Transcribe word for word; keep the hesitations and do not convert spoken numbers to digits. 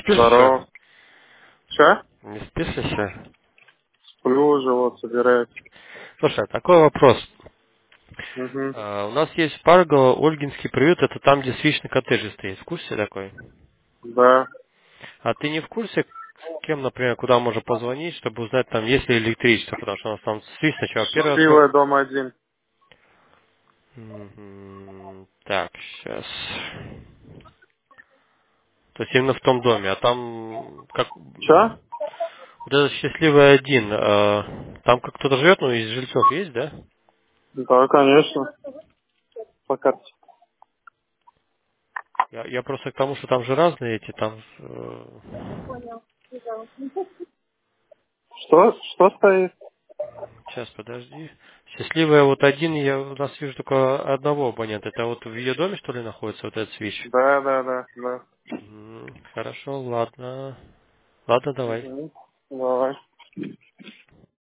спишь еще? Здорово. Че? Не спишь еще? Сплю уже, вот, собираюсь. Слушай, а такой вопрос. Угу. А, у нас есть Парго, Ольгинский приют, это там, где свищный коттедж стоит. В курсе такой? Да. А ты не в курсе, с кем, например, куда можно позвонить, чтобы узнать, там, есть ли электричество, потому что у нас там свист сначала первый открыл. Счастливая, дом один. Мгм. Так, сейчас. То есть именно в том доме, а там как Че? вот этот счастливый один, а, там как кто-то живет, ну из жильцов есть, да? Да, конечно. По карте. Я, я просто к тому, что там же разные эти, там э, Что? Что стоит? сейчас подожди. Счастливая вот один, я у нас вижу только одного абонента. Это вот в ее доме, что ли, находится вот этот свич? Да, да, да, да. М, Хорошо, ладно. Ладно, давай. Угу. Давай.